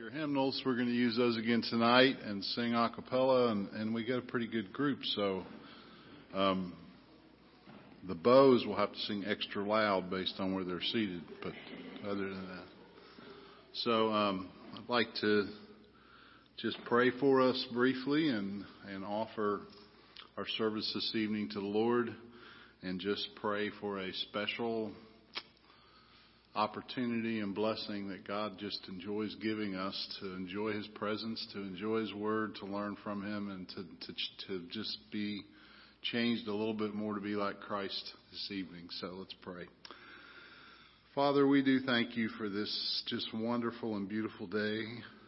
your hymnals. We're going to use those again tonight and sing a cappella, and we got a pretty good group. So the bows will have to sing extra loud based on where they're seated. But other than that, so I'd like to just pray for us briefly and offer our service this evening to the Lord, and just pray for a special opportunity and blessing that God just enjoys giving us, to enjoy His presence, to enjoy His Word, to learn from Him, and to just be changed a little bit more to be like Christ this evening. So let's pray. Father, we do thank You for this just wonderful and beautiful day.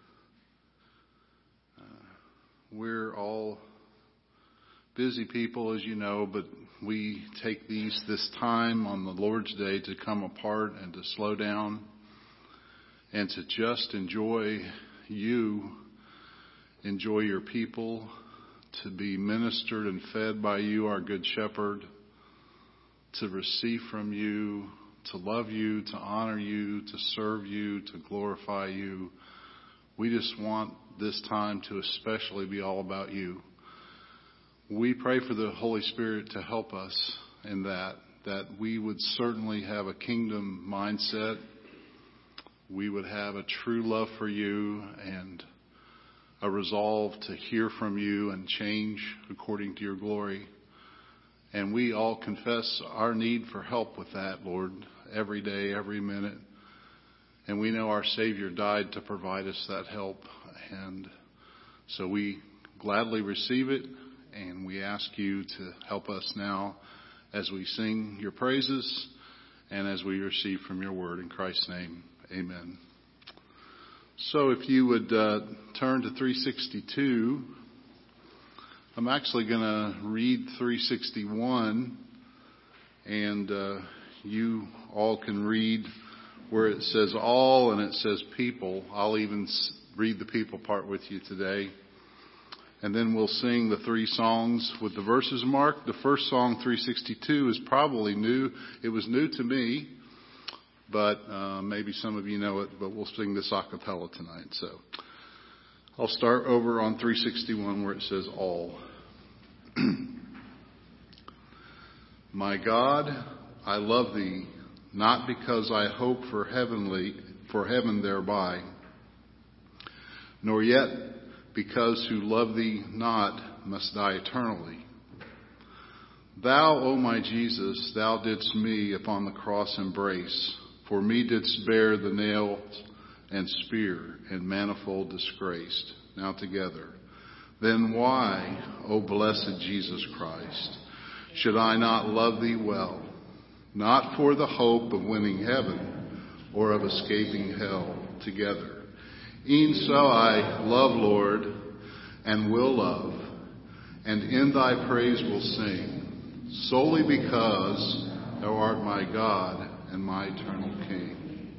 We're all busy people, as you know, but we take this time on the Lord's Day to come apart and to slow down and to just enjoy You, enjoy Your people, to be ministered and fed by You, our Good Shepherd, to receive from You, to love You, to honor You, to serve You, to glorify You. We just want this time to especially be all about You. We pray for the Holy Spirit to help us in that we would certainly have a kingdom mindset. We would have a true love for You and a resolve to hear from You and change according to Your glory. And we all confess our need for help with that, Lord, every day, every minute. And we know our Savior died to provide us that help. And so we gladly receive it. And we ask You to help us now as we sing Your praises and as we receive from Your word. In Christ's name, amen. So if you would turn to 362, I'm actually going to read 361, and you all can read where it says all and it says people. I'll even read the people part with you today. And then we'll sing the three songs with the verses marked. The first song, 362, is probably new. It was new to me, but maybe some of you know it, but we'll sing this a cappella tonight. So I'll start over on 361 where it says all. My God, I love Thee, not because I hope for heaven thereby, nor yet because who love Thee not must die eternally. Thou, O my Jesus, Thou didst me upon the cross embrace, for me didst bear the nails and spear and manifold disgrace. Now together. Then why, O blessed Jesus Christ, should I not love Thee well, not for the hope of winning heaven or of escaping hell together? E'en so I love, Lord, and will love, and in Thy praise will sing, solely because Thou art my God and my eternal King.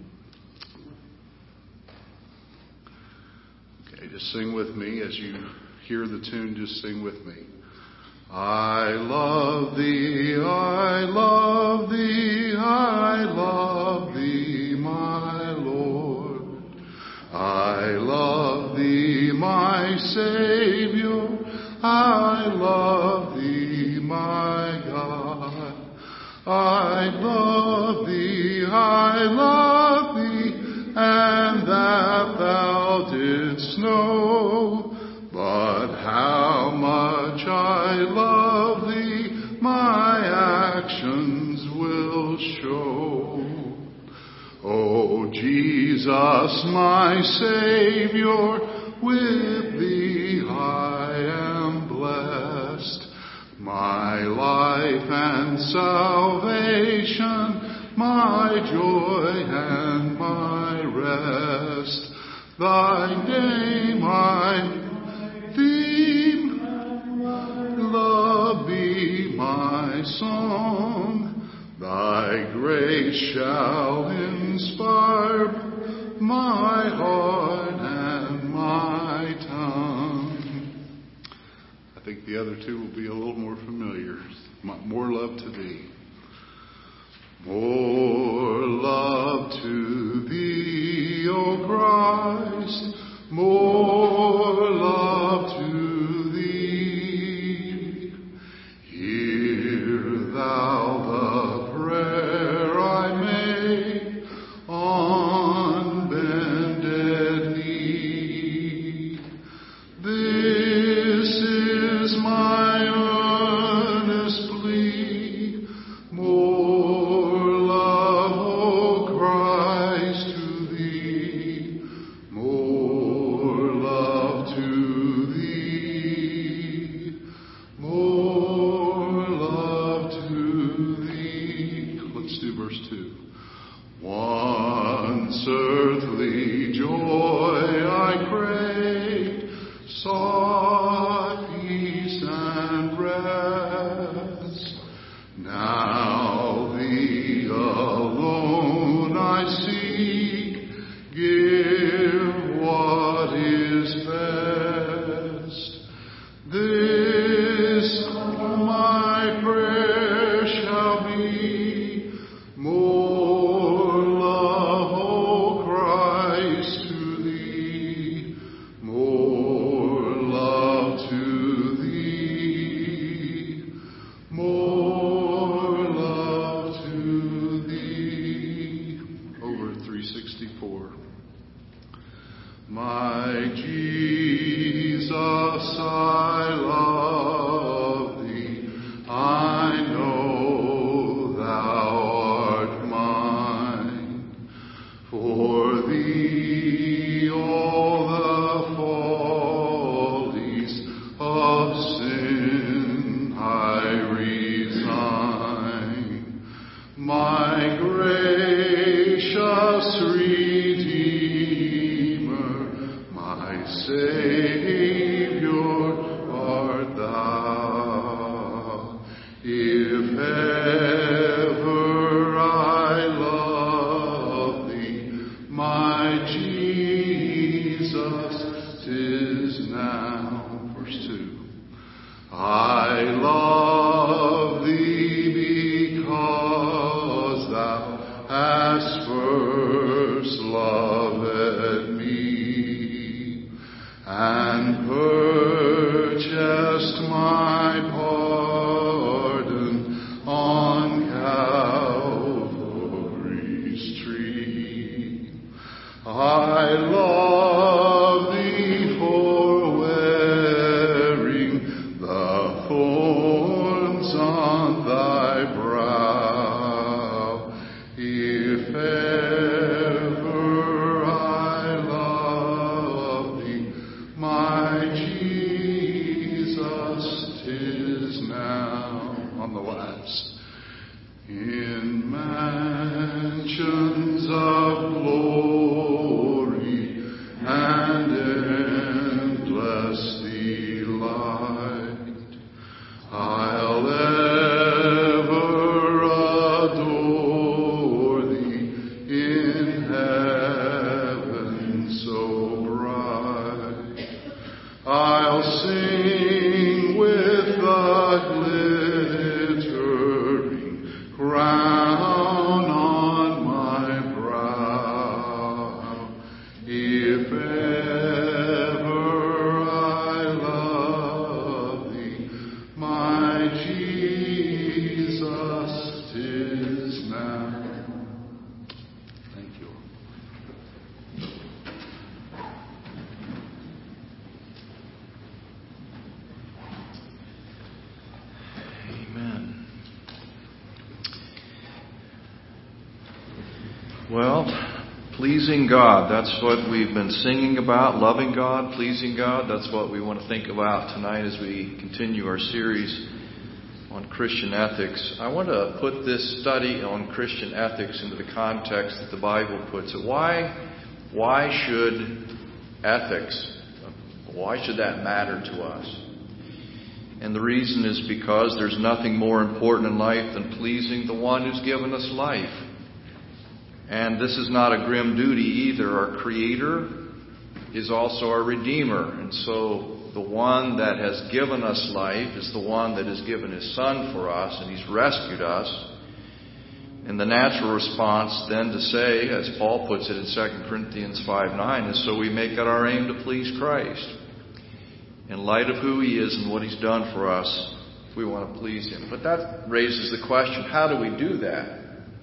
Okay, just sing with me. As you hear the tune, just sing with me. I love Thee, I love Thee, I love Thee, my Lord. I love Thee, my Savior, I love Thee, my God. I love Thee, and that Thou didst know. But how much I love Thee, my actions will show. O Jesus, my Savior, with Thee I am blessed. My life and salvation, my joy and my rest. Thy name my theme, love be my song. Thy grace shall inspire my heart and my tongue. I think the other two will be a little more familiar. More love to Thee. More love to Thee, O Christ, My Jesus, I love thee. I know thou art mine. For thee all the follies of sin I resign. My gracious Savior art thou. If ever I love thee, my Jesus, 'tis now. Verse 2. I love thee because thou hast first loved me, and purchased my pardon on Calvary's tree. I love thee for wearing the thorns on thy brow. If ever I love thee, my Jesus, 'tis now. On the last. In mansions of glory and endless delight, I'll ever adore thee in heaven so bright. I'll sing with the glittering crown on my brow. If ever I love thee, my Jesus, 'tis now. Thank you. Amen. Well, pleasing God, that's what we've been singing about, loving God, pleasing God. That's what we want to think about tonight as we continue our series on Christian ethics. I want to put this study on Christian ethics into the context that the Bible puts it. Why should ethics, why should that matter to us? And the reason is because there's nothing more important in life than pleasing the one who's given us life. And this is not a grim duty either. Our Creator is also our Redeemer. And so the one that has given us life is the one that has given His Son for us, and He's rescued us. And the natural response then to say, as Paul puts it in 2 Corinthians 5:9, is so we make it our aim to please Christ. In light of who He is and what He's done for us, we want to please Him. But that raises the question, how do we do that?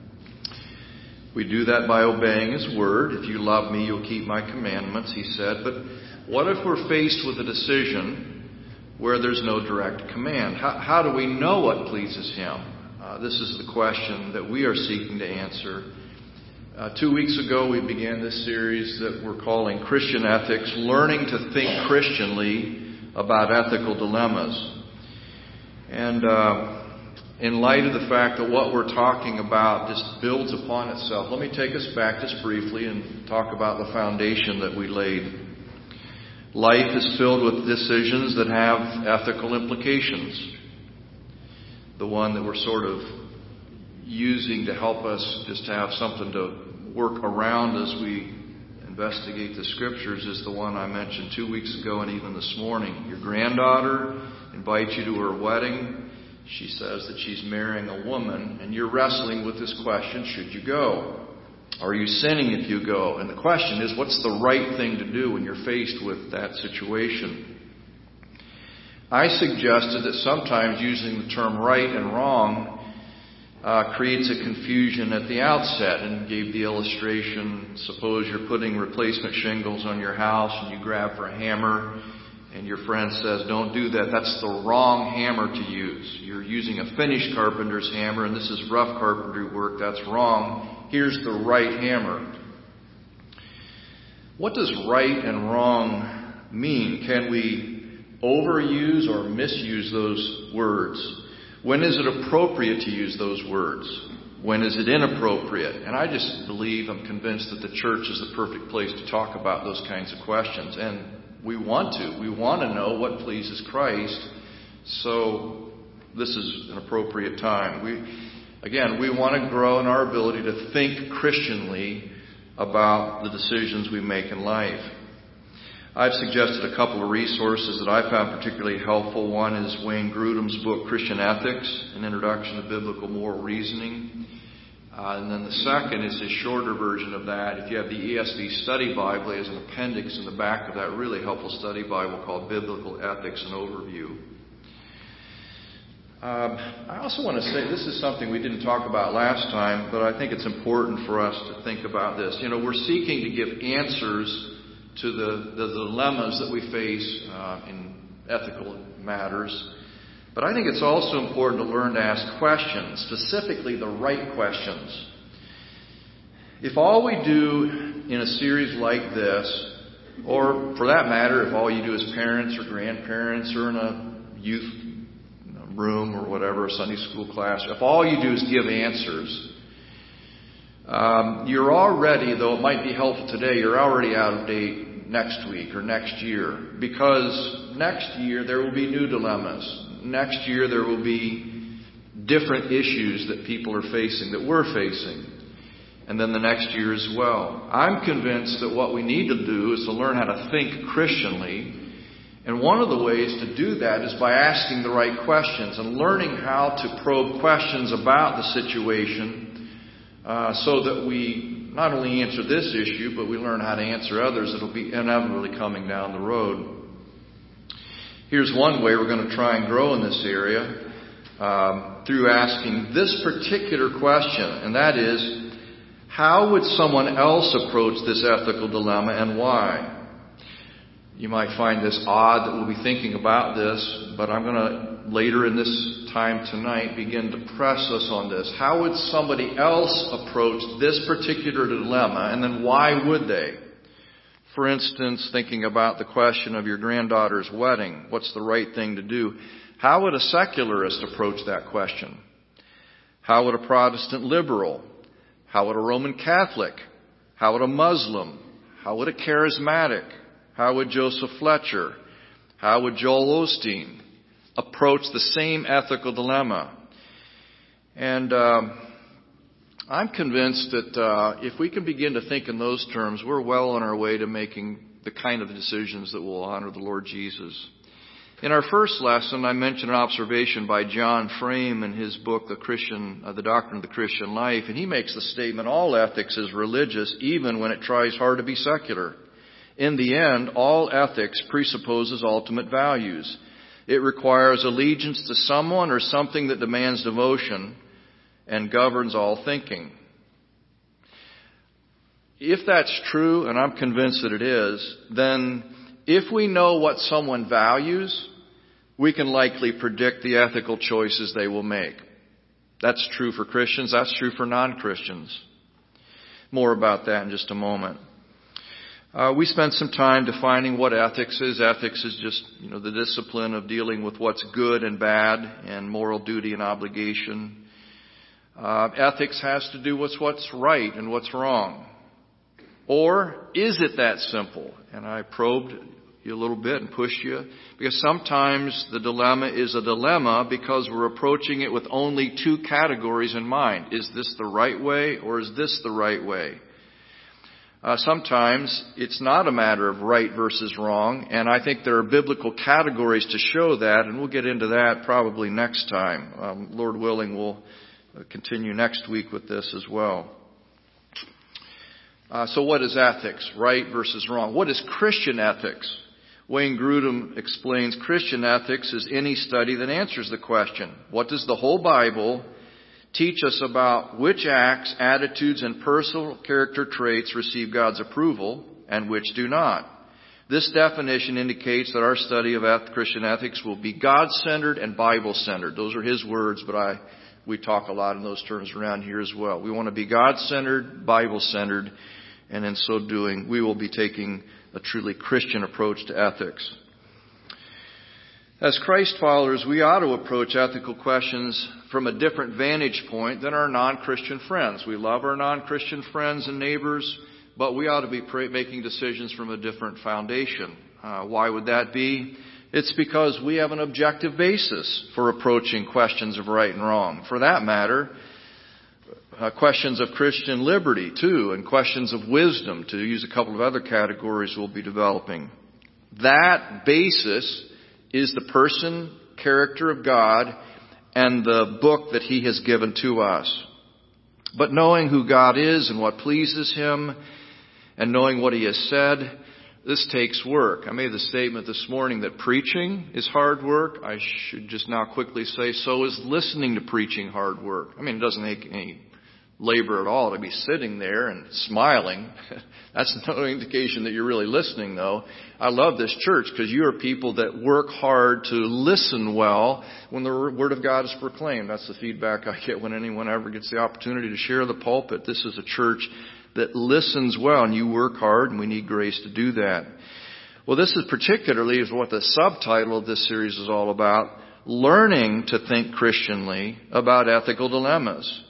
We do that by obeying His Word. If you love me, you'll keep my commandments, He said. But what if we're faced with a decision where there's no direct command? How do we know what pleases Him? This is the question that we are seeking to answer. 2 weeks ago, we began this series that we're calling Christian Ethics, Learning to Think Christianly about Ethical Dilemmas. And in light of the fact that what we're talking about just builds upon itself, let me take us back just briefly and talk about the foundation that we laid. Life is filled with decisions that have ethical implications. The one that we're sort of using to help us just have something to work around as we investigate the Scriptures is the one I mentioned 2 weeks ago and even this morning. Your granddaughter invites you to her wedding. She says that she's marrying a woman, and you're wrestling with this question, should you go? Are you sinning if you go? And the question is, what's the right thing to do when you're faced with that situation? I suggested that sometimes using the term right and wrong creates a confusion at the outset, and gave the illustration. Suppose you're putting replacement shingles on your house and you grab for a hammer and your friend says, "Don't do that. That's the wrong hammer to use. You're using a finished carpenter's hammer and this is rough carpentry work. That's wrong. Here's the right hammer." What does right and wrong mean? Can we overuse or misuse those words? When is it appropriate to use those words? When is it inappropriate? And I just believe, I'm convinced that the church is the perfect place to talk about those kinds of questions. And we want to. We want to know what pleases Christ. So this is an appropriate time. We want to grow in our ability to think Christianly about the decisions we make in life. I've suggested a couple of resources that I found particularly helpful. One is Wayne Grudem's book, Christian Ethics, An Introduction to Biblical Moral Reasoning. And then the second is a shorter version of that. If you have the ESV Study Bible, there's an appendix in the back of that really helpful study Bible called Biblical Ethics and Overview. I also want to say, this is something we didn't talk about last time, but I think it's important for us to think about this. We're seeking to give answers to the dilemmas that we face in ethical matters. But I think it's also important to learn to ask questions, specifically the right questions. If all we do in a series like this, or for that matter, if all you do as parents or grandparents or in a youth room or whatever, a Sunday school class, if all you do is give answers, you're already, though it might be helpful today, you're already out of date next week or next year. Because next year there will be new dilemmas. Next year there will be different issues that people are facing, that we're facing. And then the next year as well. I'm convinced that what we need to do is to learn how to think Christianly. And one of the ways to do that is by asking the right questions and learning how to probe questions about the situation so that we not only answer this issue, but we learn how to answer others that will be inevitably coming down the road. Here's one way we're going to try and grow in this area through asking this particular question, and that is, how would someone else approach this ethical dilemma and why? You might find this odd that we'll be thinking about this, but I'm going to, later in this time tonight, begin to press us on this. How would somebody else approach this particular dilemma, and then why would they? For instance, thinking about the question of your granddaughter's wedding, what's the right thing to do? How would a secularist approach that question? How would a Protestant liberal? How would a Roman Catholic? How would a Muslim? How would a charismatic? How would Joseph Fletcher? How would Joel Osteen approach the same ethical dilemma? And I'm convinced that if we can begin to think in those terms, we're well on our way to making the kind of decisions that will honor the Lord Jesus. In our first lesson, I mentioned an observation by John Frame in his book, The Doctrine of the Christian Life, and he makes the statement, all ethics is religious, even when it tries hard to be secular. In the end, all ethics presupposes ultimate values. It requires allegiance to someone or something that demands devotion and governs all thinking. If that's true, and I'm convinced that it is, then if we know what someone values, we can likely predict the ethical choices they will make. That's true for Christians. That's true for non-Christians. More about that in just a moment. We spent some time defining what ethics is. Ethics is just, the discipline of dealing with what's good and bad and moral duty and obligation. Ethics has to do with what's right and what's wrong. Or is it that simple? And I probed you a little bit and pushed you, because sometimes the dilemma is a dilemma because we're approaching it with only two categories in mind. Is this the right way or is this the right way? Sometimes it's not a matter of right versus wrong, and I think there are biblical categories to show that, and we'll get into that probably next time. Lord willing, we'll continue next week with this as well. So what is ethics? Right versus wrong. What is Christian ethics? Wayne Grudem explains Christian ethics is any study that answers the question, what does the whole Bible teach us about which acts, attitudes, and personal character traits receive God's approval and which do not. This definition indicates that our study of Christian ethics will be God-centered and Bible-centered. Those are his words, but we talk a lot in those terms around here as well. We want to be God-centered, Bible-centered, and in so doing, we will be taking a truly Christian approach to ethics. As Christ followers, we ought to approach ethical questions from a different vantage point than our non-Christian friends. We love our non-Christian friends and neighbors, but we ought to be making decisions from a different foundation. Why would that be? It's because we have an objective basis for approaching questions of right and wrong. For that matter, questions of Christian liberty, too, and questions of wisdom, to use a couple of other categories we'll be developing. That basis is the person, character of God, and the book that He has given to us. But knowing who God is and what pleases Him, and knowing what He has said, this takes work. I made the statement this morning that preaching is hard work. I should just now quickly say, so is listening to preaching hard work. I mean, it doesn't take any labor at all to be sitting there and smiling. That's no indication that you're really listening, though. I love this church because you are people that work hard to listen well when the Word of God is proclaimed. That's the feedback I get when anyone ever gets the opportunity to share the pulpit. This is a church that listens well, and you work hard, and we need grace to do that. Well, this is particularly what the subtitle of this series is all about, learning to think Christianly about ethical dilemmas.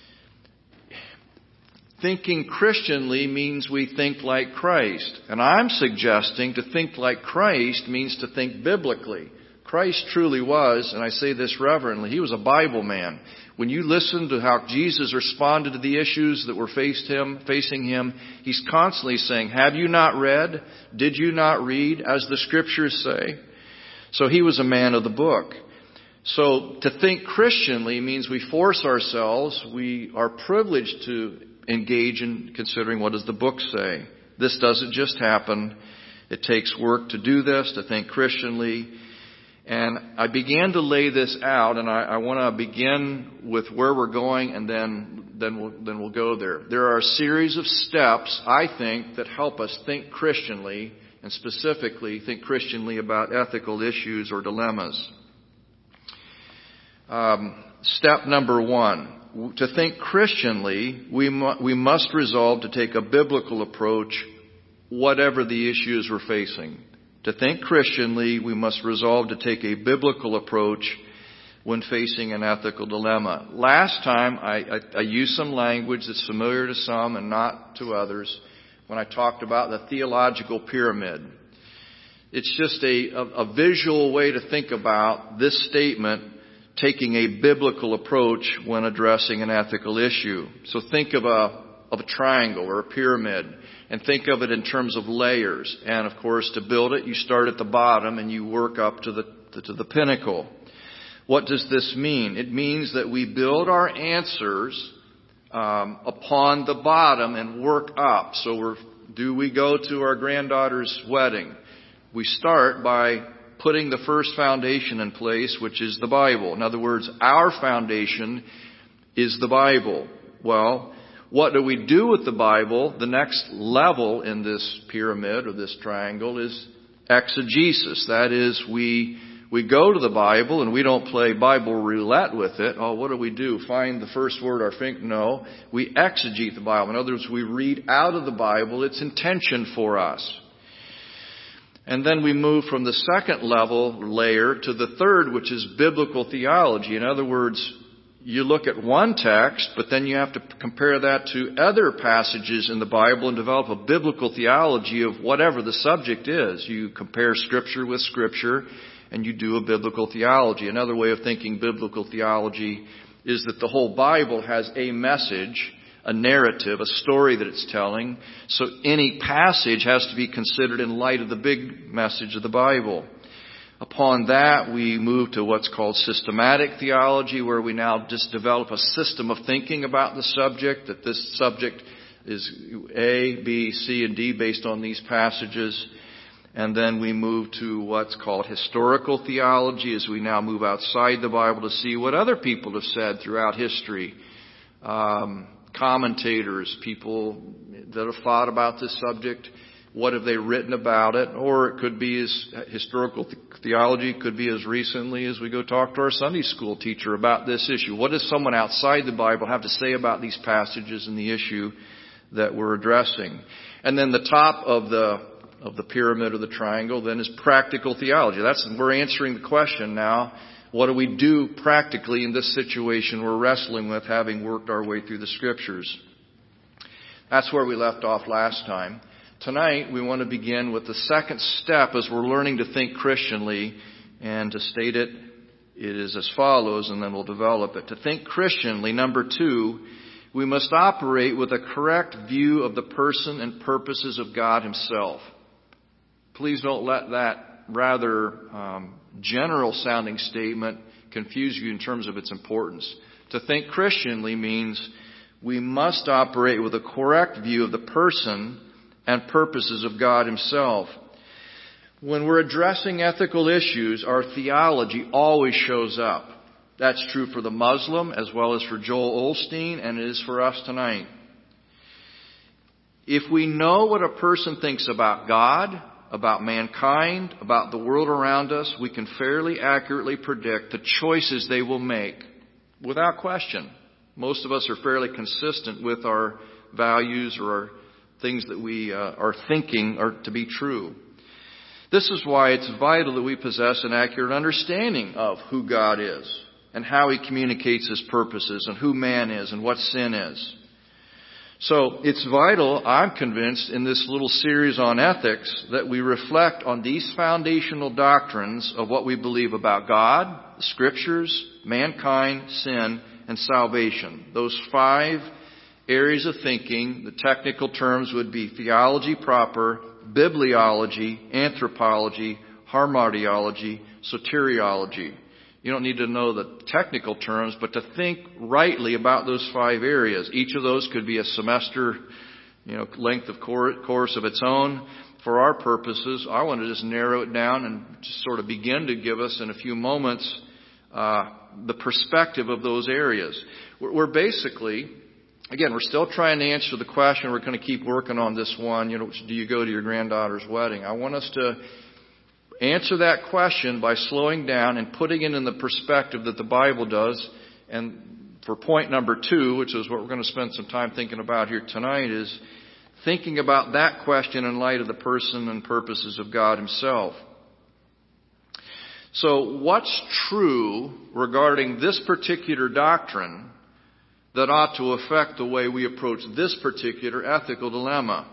Thinking Christianly means we think like Christ. And I'm suggesting to think like Christ means to think biblically. Christ truly was, and I say this reverently, He was a Bible man. When you listen to how Jesus responded to the issues that were facing Him, He's constantly saying, have you not read? Did you not read? As the Scriptures say. So He was a man of the book. So to think Christianly means we force ourselves, we are privileged to engage in considering what does the book say. This doesn't just happen. It takes work to do this, to think Christianly. And I began to lay this out, and I want to begin with where we're going, and then we'll go there. There are a series of steps, I think, that help us think Christianly, and specifically think Christianly about ethical issues or dilemmas. Step number 1. To think Christianly, we must resolve to take a biblical approach, whatever the issues we're facing. To think Christianly, we must resolve to take a biblical approach when facing an ethical dilemma. Last time, I used some language that's familiar to some and not to others when I talked about the theological pyramid. It's just a visual way to think about this statement, taking a biblical approach when addressing an ethical issue. So think of a triangle or a pyramid, and think of it in terms of layers. And of course, to build it, you start at the bottom and you work up to the pinnacle. What does this mean? It means that we build our answers upon the bottom and work up. So we go to our granddaughter's wedding? We start by putting the first foundation in place, which is the Bible. In other words, our foundation is the Bible. Well, what do we do with the Bible? The next level in this pyramid or this triangle is exegesis. That is, we go to the Bible and we don't play Bible roulette with it. Oh, what do? Find the first word or think? No. We exegete the Bible. In other words, we read out of the Bible its intention for us. And then we move from the second layer to the third, which is biblical theology. In other words, you look at one text, but then you have to compare that to other passages in the Bible and develop a biblical theology of whatever the subject is. You compare Scripture with Scripture, and you do a biblical theology. Another way of thinking biblical theology is that the whole Bible has a message, a narrative, a story that it's telling. So any passage has to be considered in light of the big message of the Bible. Upon that, we move to what's called systematic theology, where we now just develop a system of thinking about the subject, that this subject is A, B, C, and D based on these passages. And then we move to what's called historical theology, as we now move outside the Bible to see what other people have said throughout history. Commentators, people that have thought about this subject, what have they written about it? Or it could be as historical theology, could be as recently as we go talk to our Sunday school teacher about this issue. What does someone outside the Bible have to say about these passages and the issue that we're addressing? And then the top of the pyramid or the triangle then is practical theology. We're answering the question now, what do we do practically in this situation we're wrestling with, having worked our way through the Scriptures? That's where we left off last time. Tonight we want to begin with the second step as we're learning to think Christianly, and to state it, it is as follows, and then we'll develop it. To think Christianly, number 2, we must operate with a correct view of the person and purposes of God Himself. Please don't let that rather general-sounding statement confuse you in terms of its importance. To think Christianly means we must operate with a correct view of the person and purposes of God Himself. When we're addressing ethical issues, our theology always shows up. That's true for the Muslim as well as for Joel Osteen, and it is for us tonight. If we know what a person thinks about God, about mankind, about the world around us, we can fairly accurately predict the choices they will make without question. Most of us are fairly consistent with our values or our things that we are thinking are to be true. This is why it's vital that we possess an accurate understanding of who God is and how He communicates His purposes and who man is and what sin is. So it's vital, I'm convinced, in this little series on ethics that we reflect on these foundational doctrines of what we believe about God, the Scriptures, mankind, sin, and salvation. Those 5 areas of thinking, the technical terms would be theology proper, bibliology, anthropology, hamartiology, soteriology. You don't need to know the technical terms, but to think rightly about those 5 areas. Each of those could be a semester, length of course of its own. For our purposes, I want to just narrow it down and just sort of begin to give us in a few moments the perspective of those areas. We're basically, again, we're still trying to answer the question. We're going to keep working on this one. Do you go to your granddaughter's wedding? I want us to answer that question by slowing down and putting it in the perspective that the Bible does. And for point number 2, which is what we're going to spend some time thinking about here tonight, is thinking about that question in light of the person and purposes of God Himself. So what's true regarding this particular doctrine that ought to affect the way we approach this particular ethical dilemma?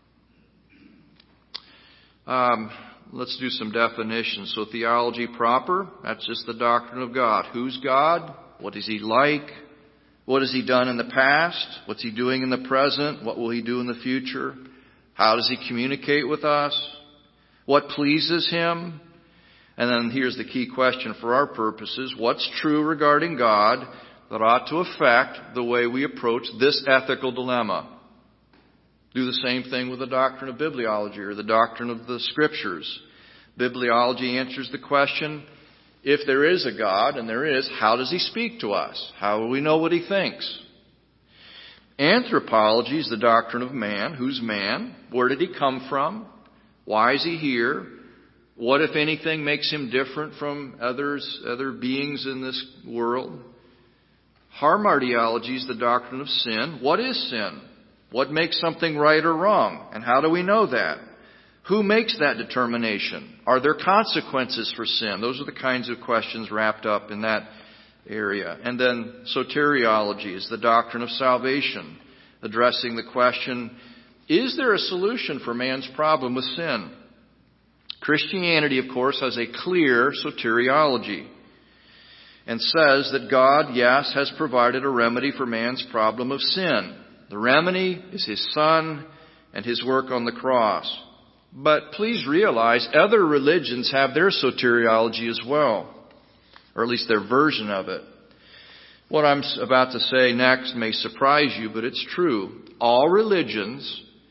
Let's do some definitions. So theology proper, that's just the doctrine of God. Who's God? What is He like? What has He done in the past? What's He doing in the present? What will He do in the future? How does He communicate with us? What pleases Him? And then here's the key question for our purposes. What's true regarding God that ought to affect the way we approach this ethical dilemma? Do the same thing with the doctrine of bibliology or the doctrine of the Scriptures. Bibliology answers the question, if there is a God, and there is, how does He speak to us? How will we know what He thinks? Anthropology is the doctrine of man. Who's man? Where did he come from? Why is he here? What, if anything, makes him different from other beings in this world? Hamartiology is the doctrine of sin. What is sin? What makes something right or wrong? And how do we know that? Who makes that determination? Are there consequences for sin? Those are the kinds of questions wrapped up in that area. And then soteriology is the doctrine of salvation, addressing the question, is there a solution for man's problem with sin? Christianity, of course, has a clear soteriology and says that God, yes, has provided a remedy for man's problem of sin. The remedy is His Son and His work on the cross. But please realize other religions have their soteriology as well, or at least their version of it. What I'm about to say next may surprise you, but it's true. All religions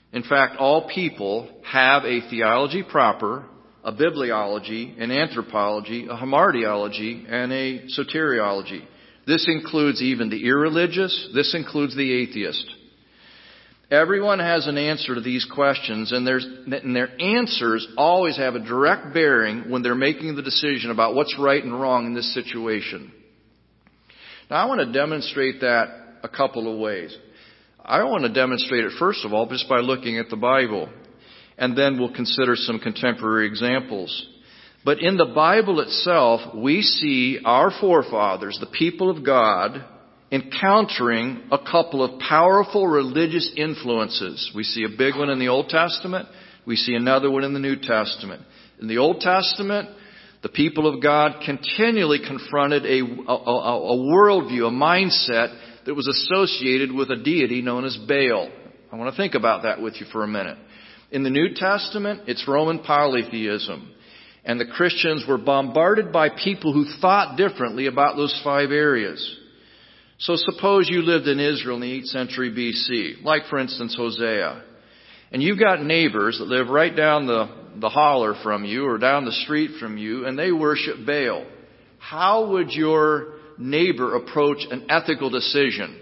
In fact, all people have a theology proper, a bibliology, an anthropology, a hamartiology, and a soteriology. This includes even the irreligious. This includes the atheist. Everyone has an answer to these questions, and their answers always have a direct bearing when they're making the decision about what's right and wrong in this situation. Now, I want to demonstrate that a couple of ways. I want to demonstrate it, first of all, just by looking at the Bible. And then we'll consider some contemporary examples. But in the Bible itself, we see our forefathers, the people of God, encountering a couple of powerful religious influences. We see a big one in the Old Testament. We see another one in the New Testament. In the Old Testament, the people of God continually confronted a worldview, a mindset that was associated with a deity known as Baal. I want to think about that with you for a minute. In the New Testament, it's Roman polytheism. And the Christians were bombarded by people who thought differently about those 5 areas. So suppose you lived in Israel in the 8th century BC, like for instance Hosea. And you've got neighbors that live right down the holler from you or down the street from you, and they worship Baal. How would your neighbor approach an ethical decision?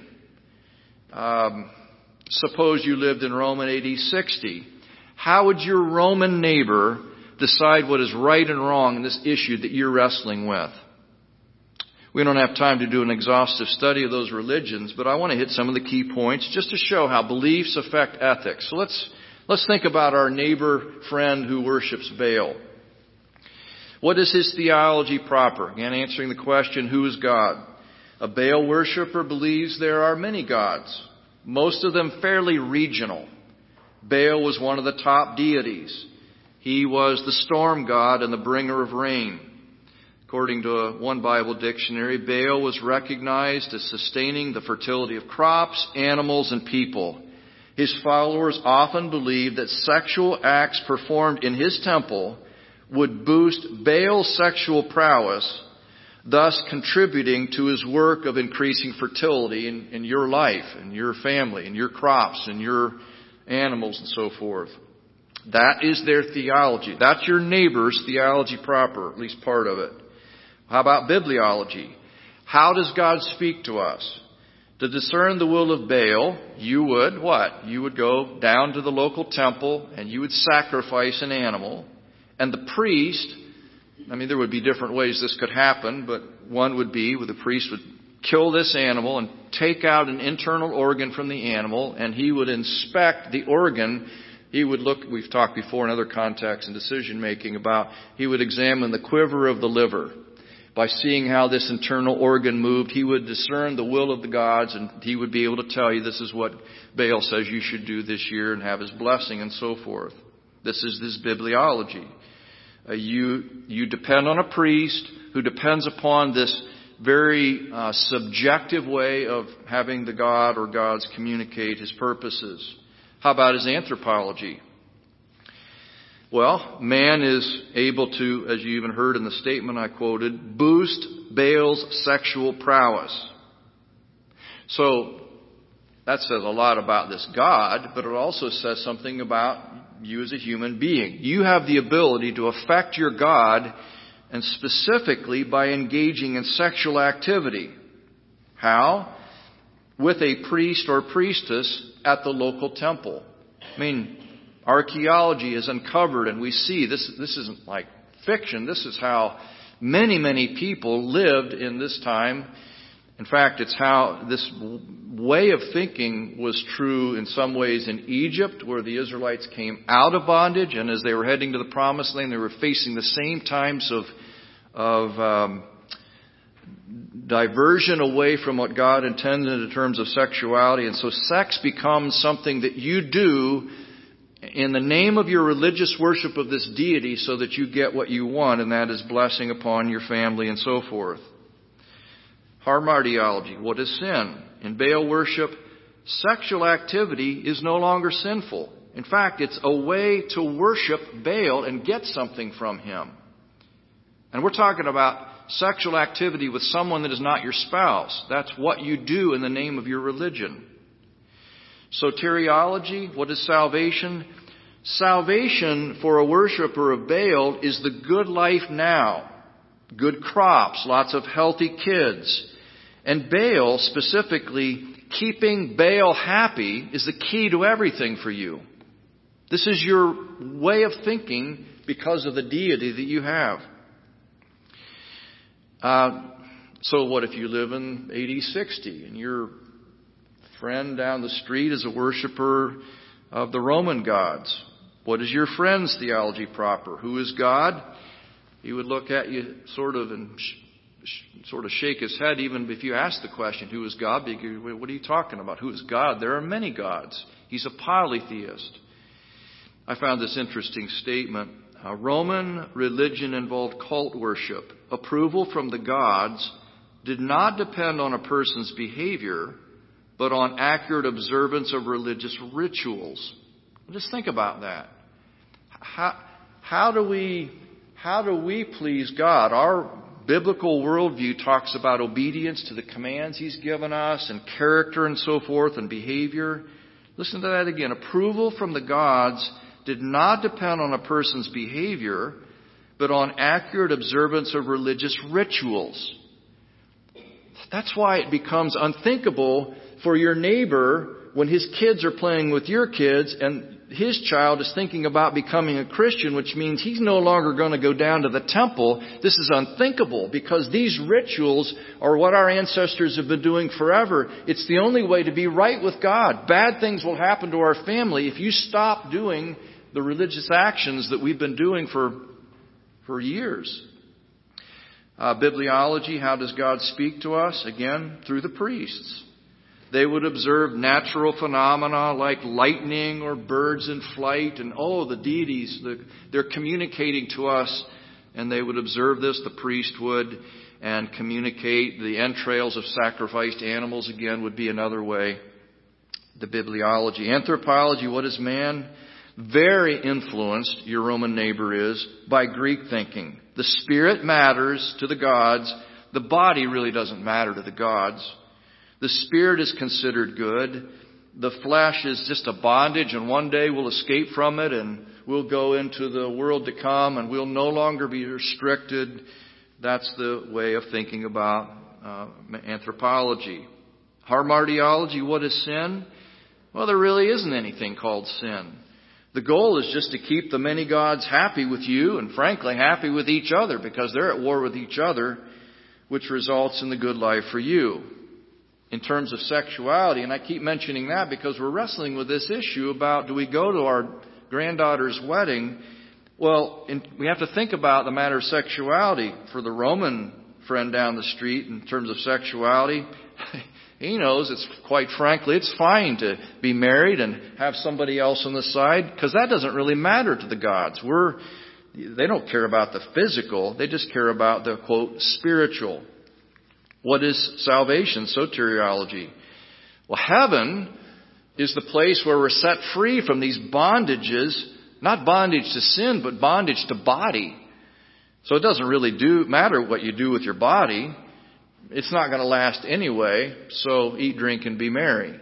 Suppose you lived in Rome in AD 60. How would your Roman neighbor decide what is right and wrong in this issue that you're wrestling with? We don't have time to do an exhaustive study of those religions, but I want to hit some of the key points just to show how beliefs affect ethics. So let's think about our neighbor friend who worships Baal. What is his theology proper? Again, answering the question, who is God? A Baal worshiper believes there are many gods, most of them fairly regional. Baal was one of the top deities. He was the storm god and the bringer of rain. According to one Bible dictionary, Baal was recognized as sustaining the fertility of crops, animals, and people. His followers often believed that sexual acts performed in his temple would boost Baal's sexual prowess, thus contributing to his work of increasing fertility in your life, in your family, in your crops, in your animals, and so forth. That is their theology. That's your neighbor's theology proper, at least part of it. How about bibliology? How does God speak to us? To discern the will of Baal, you would what? You would go down to the local temple and you would sacrifice an animal. And the priest, there would be different ways this could happen, but one would be where the priest would kill this animal and take out an internal organ from the animal, and he would inspect the organ. He would look, we've talked before in other contexts in decision making about, he would examine the quiver of the liver. By seeing how this internal organ moved, he would discern the will of the gods, and he would be able to tell you this is what Baal says you should do this year and have his blessing and so forth. This is this bibliology. You depend on a priest who depends upon this very subjective way of having the God or gods communicate his purposes. How about his anthropology? Well, man is able to, as you even heard in the statement I quoted, boost Baal's sexual prowess. So that says a lot about this God, but it also says something about you as a human being. You have the ability to affect your God, and specifically by engaging in sexual activity. How? With a priest or priestess at the local temple. Archaeology has uncovered, and we see this isn't like fiction. This is how many people lived in this time. In fact, it's how this way of thinking was true in some ways in Egypt, where the Israelites came out of bondage, and as they were heading to the Promised Land, they were facing the same times of diversion away from what God intended in terms of sexuality. And so sex becomes something that you do in the name of your religious worship of this deity so that you get what you want, and that is blessing upon your family and so forth. Hamartiology. What is sin? In Baal worship, sexual activity is no longer sinful. In fact, it's a way to worship Baal and get something from him. And we're talking about sexual activity with someone that is not your spouse. That's what you do in the name of your religion. Soteriology, what is salvation? Salvation for a worshiper of Baal is the good life now. Good crops, lots of healthy kids. And Baal, specifically, keeping Baal happy is the key to everything for you. This is your way of thinking because of the deity that you have. So what if you live in 8060 and your friend down the street is a worshiper of the Roman gods? What is your friend's theology proper? Who is God? He would look at you sort of shake his head, even if you ask the question, who is God? What are you talking about? Who is God? There are many gods. He's a polytheist. I found this interesting statement. Roman religion involved cult worship. Approval from the gods did not depend on a person's behavior, but on accurate observance of religious rituals. Just think about that. How do we please God? Our biblical worldview talks about obedience to the commands He's given us and character and so forth and behavior. Listen to that again. Approval from the gods did not depend on a person's behavior, but on accurate observance of religious rituals. That's why it becomes unthinkable for your neighbor when his kids are playing with your kids and his child is thinking about becoming a Christian, which means he's no longer going to go down to the temple. This is unthinkable because these rituals are what our ancestors have been doing forever. It's the only way to be right with God. Bad things will happen to our family if you stop doing the religious actions that we've been doing for years. Bibliology, how does God speak to us? Again, through the priests. They would observe natural phenomena like lightning or birds in flight. And the deities, they're communicating to us. And they would observe this, the priest would, and communicate. The entrails of sacrificed animals, again, would be another way. The bibliology. Anthropology, what is man? Very influenced, your Roman neighbor is, by Greek thinking. The spirit matters to the gods. The body really doesn't matter to the gods. The spirit is considered good. The flesh is just a bondage, and one day we'll escape from it and we'll go into the world to come and we'll no longer be restricted. That's the way of thinking about anthropology. Hamartiology, what is sin? Well, there really isn't anything called sin. The goal is just to keep the many gods happy with you and frankly happy with each other because they're at war with each other, which results in the good life for you. In terms of sexuality, and I keep mentioning that because we're wrestling with this issue about do we go to our granddaughter's wedding? Well, we have to think about the matter of sexuality. For the Roman friend down the street, in terms of sexuality, he knows it's fine to be married and have somebody else on the side because that doesn't really matter to the gods. They don't care about the physical. They just care about the, quote, spiritual. What is salvation? Soteriology. Well, heaven is the place where we're set free from these bondages, not bondage to sin, but bondage to body. So it doesn't really matter what you do with your body. It's not going to last anyway, so eat, drink, and be merry.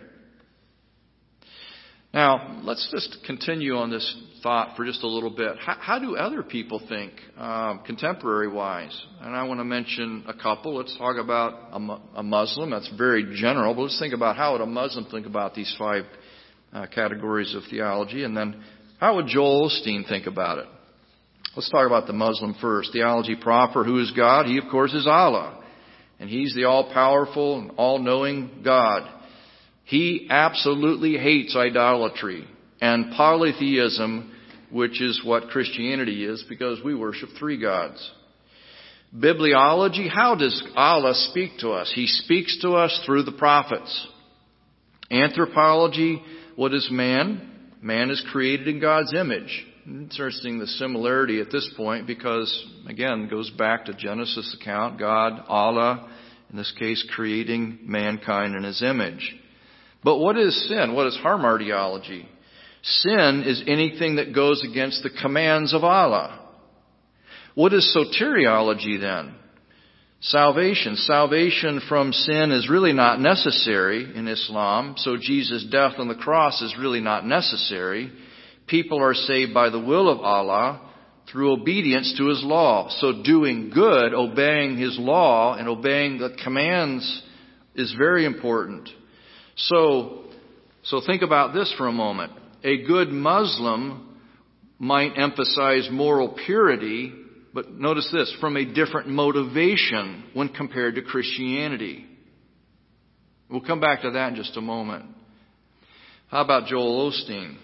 Now, let's just continue on this thought for just a little bit. How do other people think, contemporary-wise? And I want to mention a couple. Let's talk about a Muslim. That's very general, but let's think about how would a Muslim think about these 5 categories of theology, and then how would Joel Osteen think about it? Let's talk about the Muslim first. Theology proper. Who is God? He, of course, is Allah. And He's the all-powerful and all-knowing God. He absolutely hates idolatry and polytheism, which is what Christianity is, because we worship 3 gods. Bibliology, how does Allah speak to us? He speaks to us through the prophets. Anthropology, what is man? Man is created in God's image. Interesting the similarity at this point because, again, it goes back to Genesis account. God, Allah, in this case, creating mankind in His image. But what is sin? What is hamartiology? Sin is anything that goes against the commands of Allah. What is soteriology then? Salvation from sin is really not necessary in Islam, so Jesus' death on the cross is really not necessary. People are saved by the will of Allah through obedience to His law. So doing good, obeying His law, and obeying the commands is very important. So think about this for a moment. A good Muslim might emphasize moral purity, but notice this, from a different motivation when compared to Christianity. We'll come back to that in just a moment. How about Joel Osteen?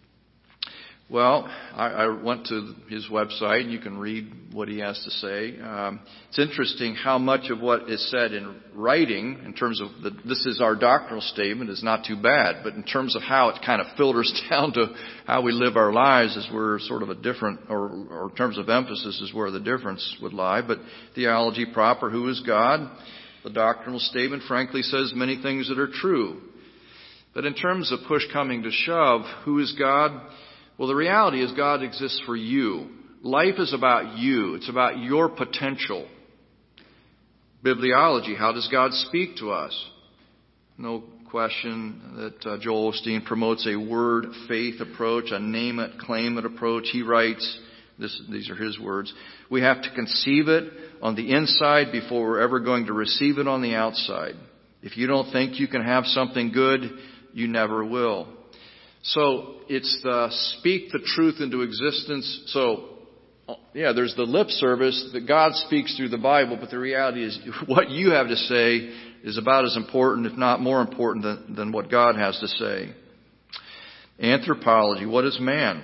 Well, I went to his website, and you can read what he has to say. It's interesting how much of what is said in writing, in terms of this is our doctrinal statement, is not too bad. But in terms of how it kind of filters down to how we live our lives is where sort of a different, or in terms of emphasis is where the difference would lie. But theology proper, who is God? The doctrinal statement, frankly, says many things that are true. But in terms of push coming to shove, who is God? Well, the reality is God exists for you. Life is about you. It's about your potential. Bibliology, how does God speak to us? No question that Joel Osteen promotes a word faith approach, a name it, claim it approach. He writes, these are his words, we have to conceive it on the inside before we're ever going to receive it on the outside. If you don't think you can have something good, you never will. So it's the speak the truth into existence. So, yeah, there's the lip service that God speaks through the Bible, but the reality is what you have to say is about as important, if not more important, than what God has to say. Anthropology, what is man?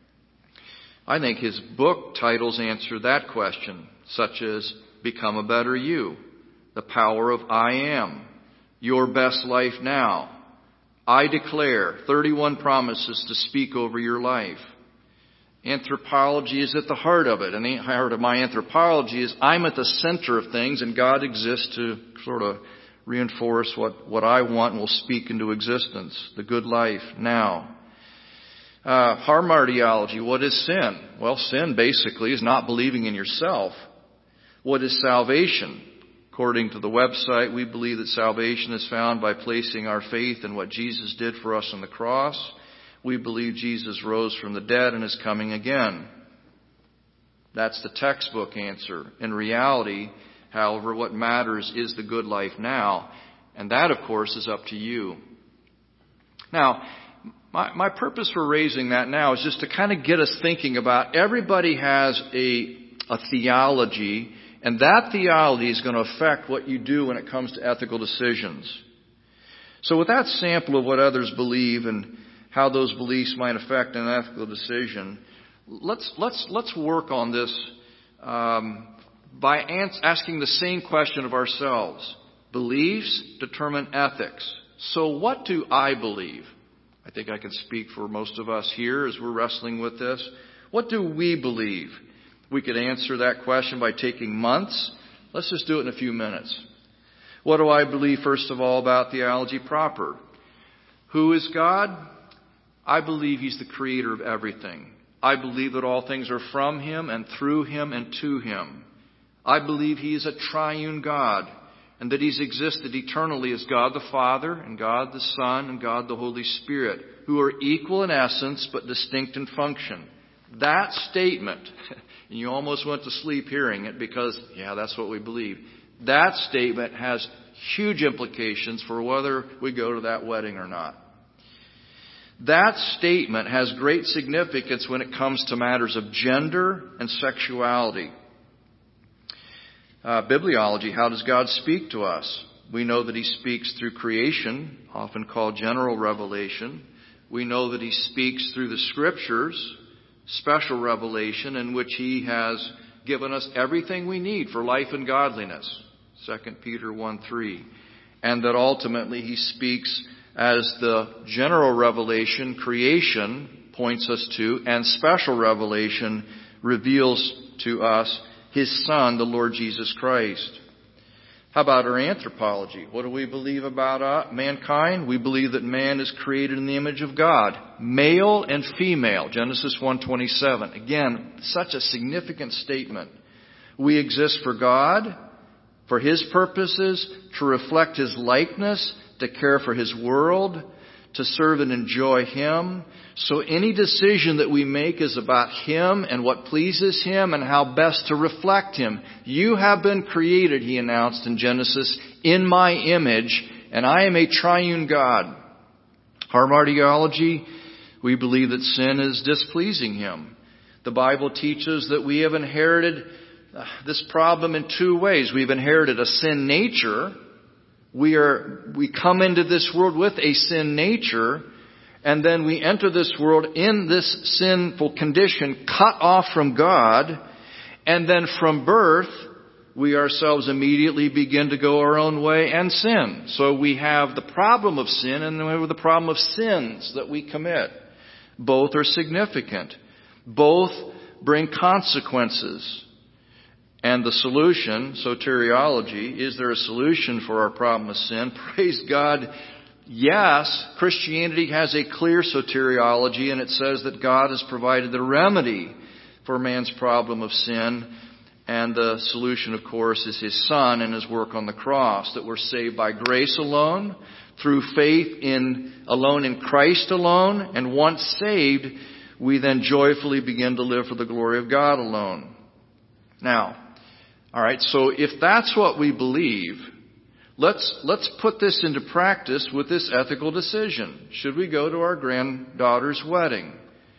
I think his book titles answer that question, such as Become a Better You, The Power of I Am, Your Best Life Now, I Declare, 31 promises to speak over your life. Anthropology is at the heart of it. And the heart of my anthropology is I'm at the center of things and God exists to sort of reinforce what I want and will speak into existence. The good life now. Hamartiology, what is sin? Well, sin basically is not believing in yourself. What is salvation? According to the website, we believe that salvation is found by placing our faith in what Jesus did for us on the cross. We believe Jesus rose from the dead and is coming again. That's the textbook answer. In reality, however, what matters is the good life now. And that, of course, is up to you. Now, my purpose for raising that now is just to kind of get us thinking about everybody has a theology, and that theology is going to affect what you do when it comes to ethical decisions. So with that sample of what others believe and how those beliefs might affect an ethical decision, let's work on this by asking the same question of ourselves. Beliefs determine ethics. So what do I believe? I think I can speak for most of us here as we're wrestling with this. What do we believe? We could answer that question by taking months. Let's just do it in a few minutes. What do I believe, first of all, about theology proper? Who is God? I believe He's the creator of everything. I believe that all things are from Him and through Him and to Him. I believe He is a triune God and that He's existed eternally as God the Father and God the Son and God the Holy Spirit, who are equal in essence but distinct in function. That statement, and you almost went to sleep hearing it because, yeah, that's what we believe. That statement has huge implications for whether we go to that wedding or not. That statement has great significance when it comes to matters of gender and sexuality. Bibliology, how does God speak to us? We know that He speaks through creation, often called general revelation. We know that He speaks through the Scriptures, special revelation, in which He has given us everything we need for life and godliness. 2 Peter 1:3. And that ultimately He speaks as the general revelation, creation, points us to, and special revelation reveals to us His Son, the Lord Jesus Christ. How about our anthropology? What do we believe about mankind? We believe that man is created in the image of God, male and female. Genesis 1:27. Again, such a significant statement. We exist for God, for His purposes, to reflect His likeness, to care for His world, to serve and enjoy Him. So any decision that we make is about Him and what pleases Him and how best to reflect Him. You have been created, He announced in Genesis, in my image, and I am a triune God. Our martyrology, we believe that sin is displeasing Him. The Bible teaches that we have inherited this problem in two ways. We've inherited a sin nature. We come into this world with a sin nature, and then we enter this world in this sinful condition, cut off from God, and then from birth, we ourselves immediately begin to go our own way and sin. So we have the problem of sin, and then we have the problem of sins that we commit. Both are significant. Both bring consequences. And the solution, soteriology, is there a solution for our problem of sin? Praise God. Yes, Christianity has a clear soteriology, and it says that God has provided the remedy for man's problem of sin. And the solution, of course, is His Son and His work on the cross, that we're saved by grace alone, through faith alone in Christ alone, and once saved, we then joyfully begin to live for the glory of God alone. Now, all right, so if that's what we believe, let's put this into practice with this ethical decision. Should we go to our granddaughter's wedding?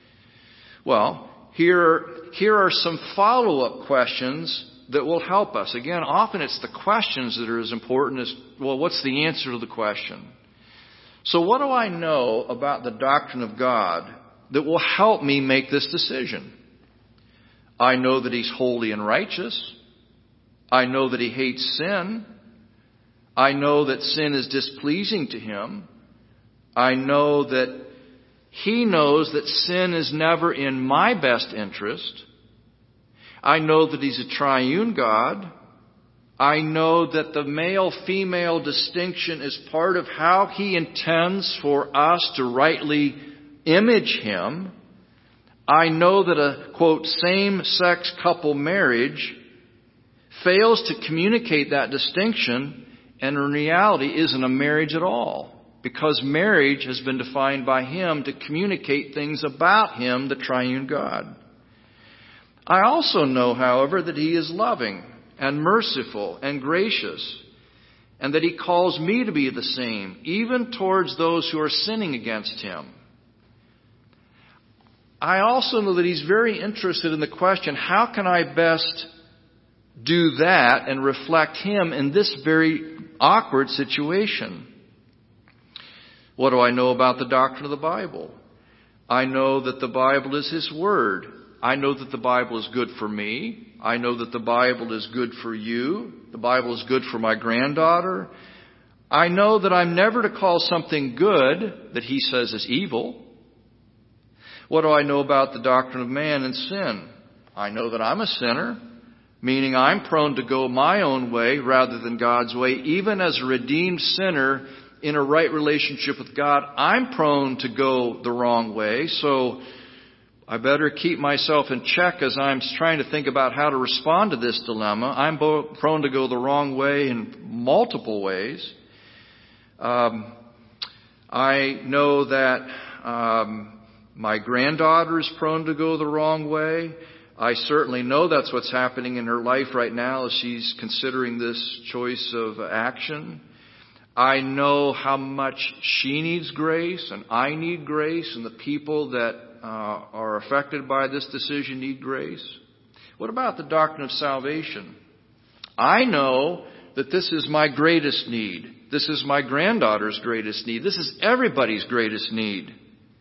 Well, here are some follow-up questions that will help us. Again, often it's the questions that are as important as, well, what's the answer to the question? So what do I know about the doctrine of God that will help me make this decision? I know that He's holy and righteous. I know that He hates sin. I know that sin is displeasing to Him. I know that He knows that sin is never in my best interest. I know that He's a triune God. I know that the male-female distinction is part of how He intends for us to rightly image Him. I know that a, quote, same-sex couple marriage fails to communicate that distinction and in reality isn't a marriage at all. Because marriage has been defined by Him to communicate things about Him, the triune God. I also know, however, that He is loving and merciful and gracious, and that He calls me to be the same, even towards those who are sinning against Him. I also know that He's very interested in the question, how can I best do that and reflect Him in this very awkward situation? What do I know about the doctrine of the Bible? I know that the Bible is His Word. I know that the Bible is good for me. I know that the Bible is good for you. The Bible is good for my granddaughter. I know that I'm never to call something good that He says is evil. What do I know about the doctrine of man and sin? I know that I'm a sinner, meaning I'm prone to go my own way rather than God's way. Even as a redeemed sinner in a right relationship with God, I'm prone to go the wrong way. So I better keep myself in check as I'm trying to think about how to respond to this dilemma. I'm prone to go the wrong way in multiple ways. I know that my granddaughter is prone to go the wrong way. I certainly know that's what's happening in her life right now as she's considering this choice of action. I know how much she needs grace and I need grace, and the people that are affected by this decision need grace. What about the doctrine of salvation? I know that this is my greatest need. This is my granddaughter's greatest need. This is everybody's greatest need.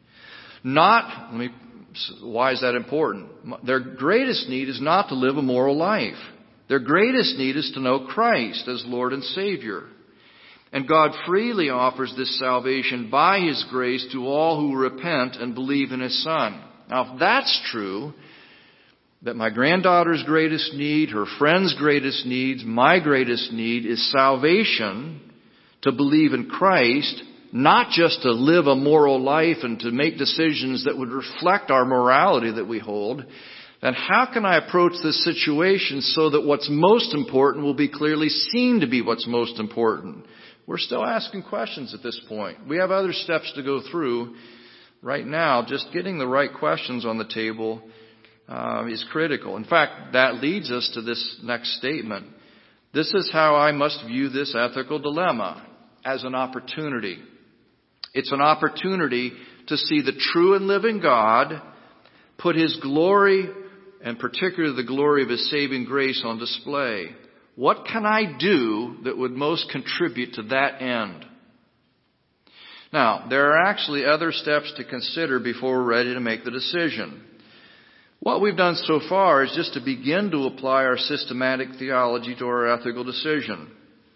Why is that important? Their greatest need is not to live a moral life. Their greatest need is to know Christ as Lord and Savior. And God freely offers this salvation by His grace to all who repent and believe in His Son. Now, if that's true, that my granddaughter's greatest need, her friend's greatest needs, my greatest need is salvation, to believe in Christ, not just to live a moral life and to make decisions that would reflect our morality that we hold. then how can I approach this situation so that what's most important will be clearly seen to be what's most important? We're still asking questions at this point. We have other steps to go through. Right now, just getting the right questions on the table is critical. In fact, that leads us to this next statement. This is how I must view this ethical dilemma, as an opportunity. It's an opportunity to see the true and living God put His glory, and particularly the glory of His saving grace, on display. What can I do that would most contribute to that end? Now, there are actually other steps to consider before we're ready to make the decision. What we've done so far is just to begin to apply our systematic theology to our ethical decision.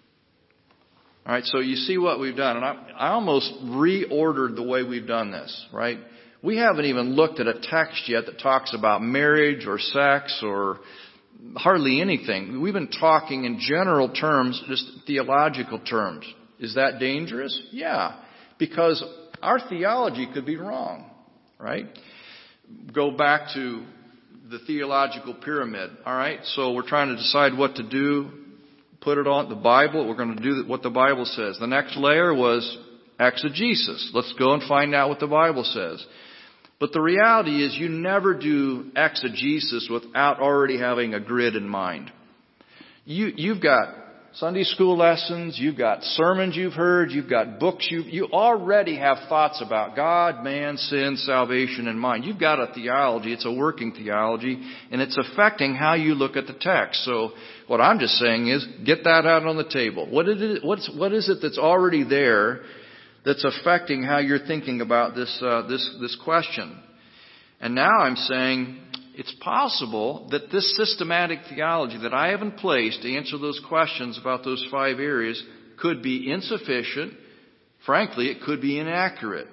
All right, so you see what we've done. And I almost reordered the way we've done this, right? We haven't even looked at a text yet that talks about marriage or sex or hardly anything. We've been talking in general terms, just theological terms. Is that dangerous? Yeah, because our theology could be wrong, right? Go back to the theological pyramid, all right? So we're trying to decide what to do, put it on the Bible. We're going to do what the Bible says. The next layer was exegesis. Let's go and find out what the Bible says. But the reality is you never do exegesis without already having a grid in mind. You've got Sunday school lessons, you've got sermons you've heard, you've got books, you already have thoughts about God, man, sin, salvation in mind. You've got a theology, it's a working theology, and it's affecting how you look at the text. So what I'm just saying is, get that out on the table. What is it that's already there that's affecting how you're thinking about this question? And now I'm saying, it's possible that this systematic theology that I have in place to answer those questions about those 5 areas could be insufficient. Frankly, it could be inaccurate.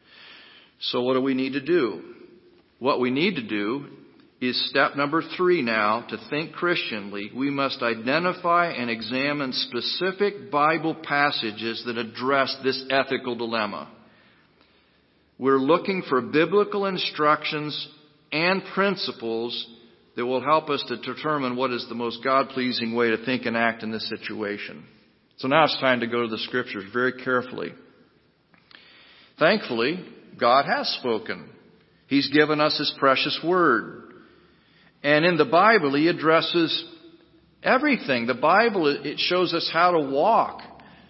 So what do we need to do? What we need to do is step number 3 now. To think Christianly, we must identify and examine specific Bible passages that address this ethical dilemma. We're looking for biblical instructions and principles that will help us to determine what is the most God-pleasing way to think and act in this situation. So now it's time to go to the Scriptures very carefully. Thankfully, God has spoken. He's given us His precious Word. And in the Bible, He addresses everything. The Bible, it shows us how to walk.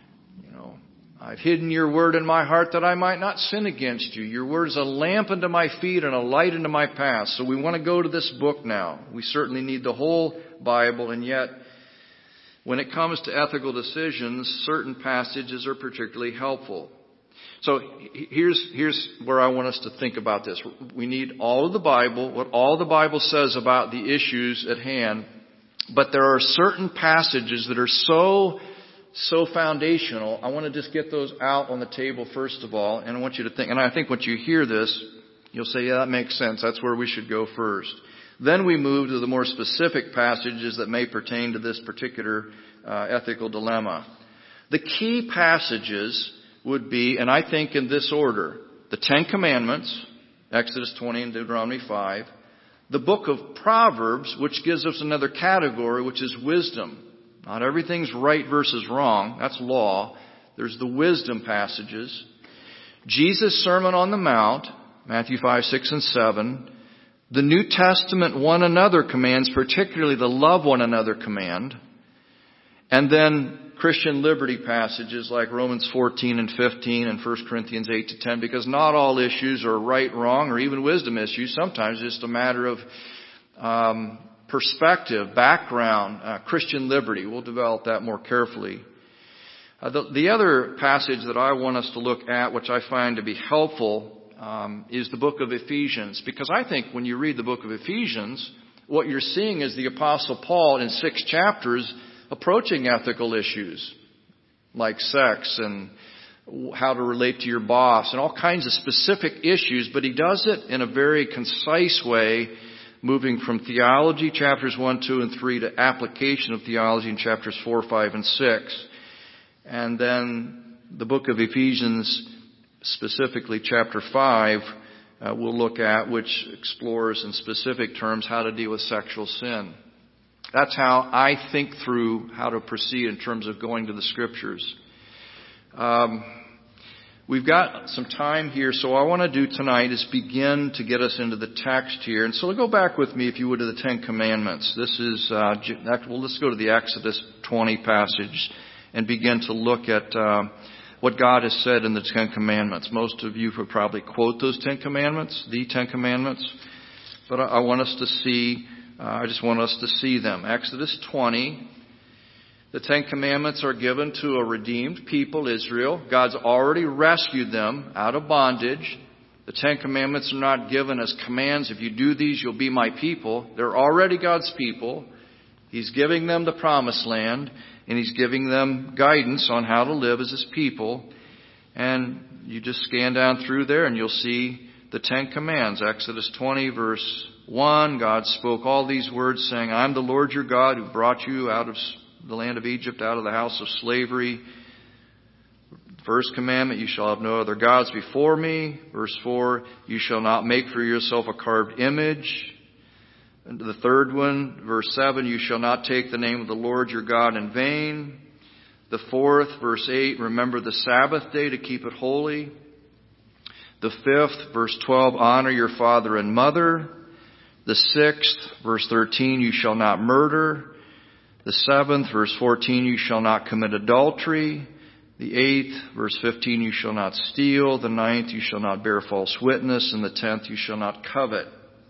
I've hidden your word in my heart that I might not sin against you. Your word is a lamp unto my feet and a light unto my path. So we want to go to this book now. We certainly need the whole Bible, and yet when it comes to ethical decisions, certain passages are particularly helpful. So here's where I want us to think about this. We need all of the Bible, what all the Bible says about the issues at hand, but there are certain passages that are so foundational. I want to just get those out on the table first of all, and I want you to think, and I think when you hear this, you'll say, yeah, that makes sense. That's where we should go first. Then we move to the more specific passages that may pertain to this particular ethical dilemma. The key passages would be, and I think in this order, the 10 Commandments, Exodus 20 and Deuteronomy 5, the book of Proverbs, which gives us another category, which is wisdom. Not everything's right versus wrong. That's law. There's the wisdom passages. Jesus' Sermon on the Mount, Matthew 5, 6, and 7. The New Testament one another commands, particularly the love one another command. And then Christian liberty passages like Romans 14 and 15 and 1 Corinthians 8 to 10, because not all issues are right, wrong, or even wisdom issues. Sometimes it's just a matter of perspective, background, Christian liberty. We'll develop that more carefully. The other passage that I want us to look at, which I find to be helpful, is the book of Ephesians. Because I think when you read the book of Ephesians, what you're seeing is the Apostle Paul in 6 chapters approaching ethical issues like sex and how to relate to your boss and all kinds of specific issues. But he does it in a very concise way, moving from theology, chapters 1, 2, and 3, to application of theology in chapters 4, 5, and 6. And then the book of Ephesians, specifically chapter 5, we'll look at, which explores in specific terms how to deal with sexual sin. That's how I think through how to proceed in terms of going to the Scriptures. We've got some time here, so what I want to do tonight is begin to get us into the text here. And so go back with me, if you would, to the Ten Commandments. This is, let's go to the Exodus 20 passage and begin to look at what God has said in the Ten Commandments. Most of you would probably quote those Ten Commandments, the Ten Commandments. But I want us to see, I just want us to see them. Exodus 20. The Ten Commandments are given to a redeemed people, Israel. God's already rescued them out of bondage. The Ten Commandments are not given as commands. If you do these, you'll be my people. They're already God's people. He's giving them the promised land, and He's giving them guidance on how to live as His people. And you just scan down through there and you'll see the Ten Commands. Exodus 20, verse 1, God spoke all these words saying, I'm the Lord your God who brought you out of the land of Egypt, out of the house of slavery. First commandment, you shall have no other gods before me. Verse 4, you shall not make for yourself a carved image. And the third one, verse 7, you shall not take the name of the Lord your God in vain. The fourth, verse 8, remember the Sabbath day to keep it holy. The fifth, verse 12, honor your father and mother. The sixth, verse 13, you shall not murder. The seventh, verse 14, you shall not commit adultery. The eighth, verse 15, you shall not steal. The ninth, you shall not bear false witness. And the 10th, you shall not covet.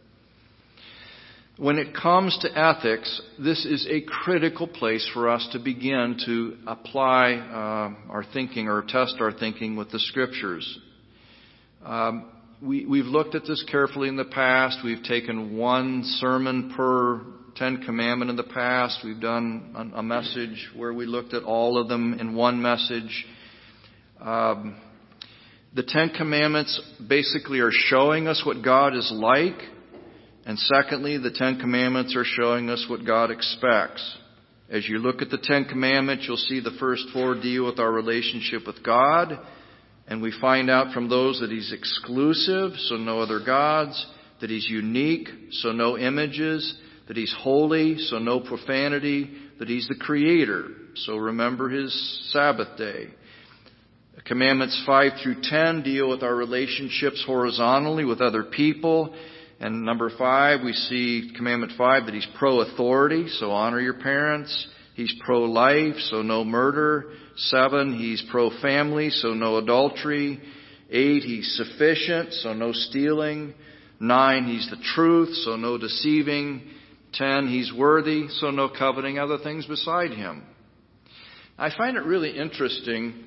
When it comes to ethics, this is a critical place for us to begin to apply our thinking or test our thinking with the Scriptures. We've looked at this carefully in the past. We've taken one sermon per Ten Commandment in the past. We've done a message where we looked at all of them in one message. The Ten Commandments basically are showing us what God is like. And secondly, the Ten Commandments are showing us what God expects. As you look at the Ten Commandments, you'll see the first four deal with our relationship with God. And we find out from those that He's exclusive, so no other gods. That He's unique, so no images. That He's holy, so no profanity. That He's the Creator, so remember His Sabbath day. Commandments 5 through 10 deal with our relationships horizontally with other people. And number 5, we see Commandment 5 that He's pro-authority, so honor your parents. He's pro-life, so no murder. 7, He's pro-family, so no adultery. 8, He's sufficient, so no stealing. 9, He's the truth, so no deceiving. 10, He's worthy, so no coveting other things beside Him. I find it really interesting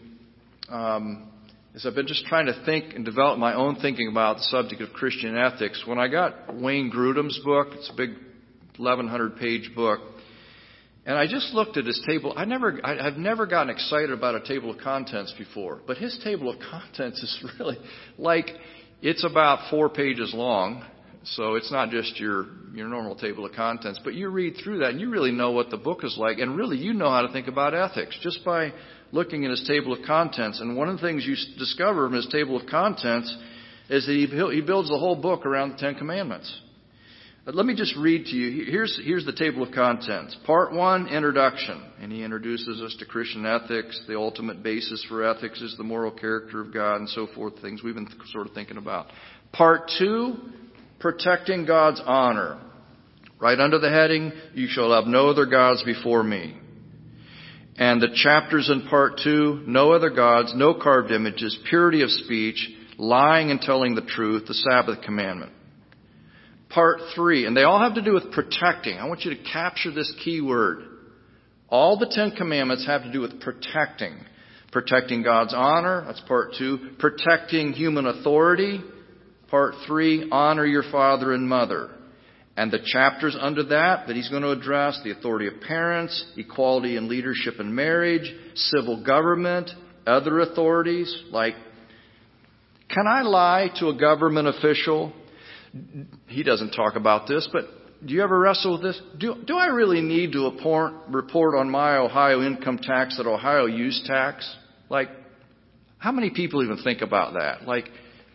as I've been just trying to think and develop my own thinking about the subject of Christian ethics. When I got Wayne Grudem's book, it's a big 1,100-page book, and I just looked at his table. I've never gotten excited about a table of contents before, but his table of contents is really it's about 4 pages long. So it's not just your normal table of contents, but you read through that and you really know what the book is like, and really you know how to think about ethics just by looking at his table of contents. And one of the things you discover from his table of contents is that he builds the whole book around the Ten Commandments. But let me just read to you. Here's the table of contents. Part 1, introduction. And he introduces us to Christian ethics. The ultimate basis for ethics is the moral character of God and so forth, things we've been sort of thinking about. Part 2, protecting God's honor. Right under the heading, you shall have no other gods before me. And the chapters in part 2, no other gods, no carved images, purity of speech, lying and telling the truth, the Sabbath commandment. Part 3, and they all have to do with protecting. I want you to capture this key word. All the Ten Commandments have to do with protecting. Protecting God's honor, that's part 2. Protecting human authority, part 3. Honor your father and mother. And the chapters under that he's going to address, the authority of parents, equality in leadership and marriage, civil government, other authorities, like, can I lie to a government official? He doesn't talk about this, but do you ever wrestle with this? Do I really need to report on my Ohio income tax that Ohio use tax? Like, how many people even think about that? Like,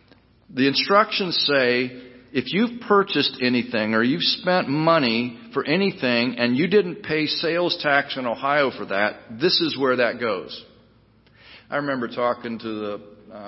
The instructions say, if you've purchased anything or you've spent money for anything and you didn't pay sales tax in Ohio for that, this is where that goes. I remember talking to the,